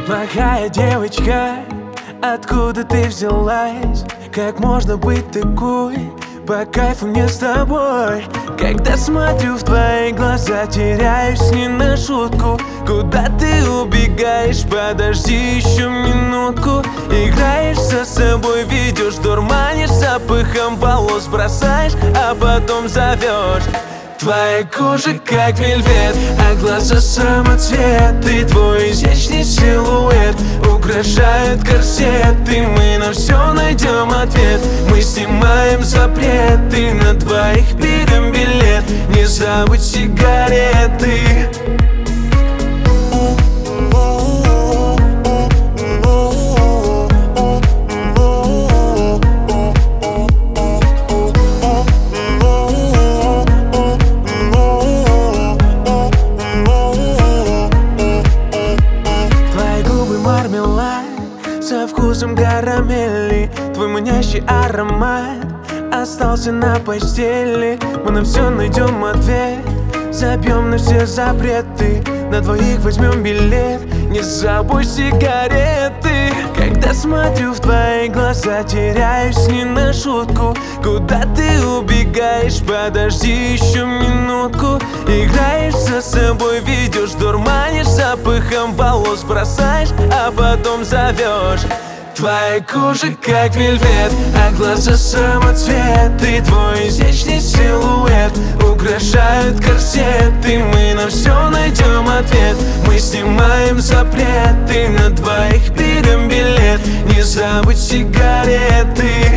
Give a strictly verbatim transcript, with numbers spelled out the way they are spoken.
Плохая девочка, откуда ты взялась? Как можно быть такой? По кайфу мне с тобой. Когда смотрю в твои глаза, теряюсь не на шутку. Куда ты убегаешь? Подожди еще минутку. Играешь со собой, ведешь, дурманишь запахом волос, бросаешь, а потом зовешь. Твоя кожа как вельвет, а глаза самоцветы. Твой изящный силуэт украшает корсеты. Мы на все найдем ответ. Мы снимаем запреты, на двоих берем билет. Не забудь сигареты. Со вкусом карамели, твой манящий аромат остался на постели. Мы на все найдем ответ, забьем на все запреты. На двоих возьмем билет, не забудь сигареты. Когда смотрю в твои глаза, теряюсь не на шутку. Куда ты убегаешь? Подожди еще минутку. Играешь со собой, ведешь, дурманишь запахом волос, бросаешь, а потом зовешь. Твоя кожа как вельвет, а глаза самоцветы. Твой изящный силуэт украшают корсеты. Мы на все найдем ответ. Мы снимаем запреты, на двоих берем билет. Не забудь сигареты.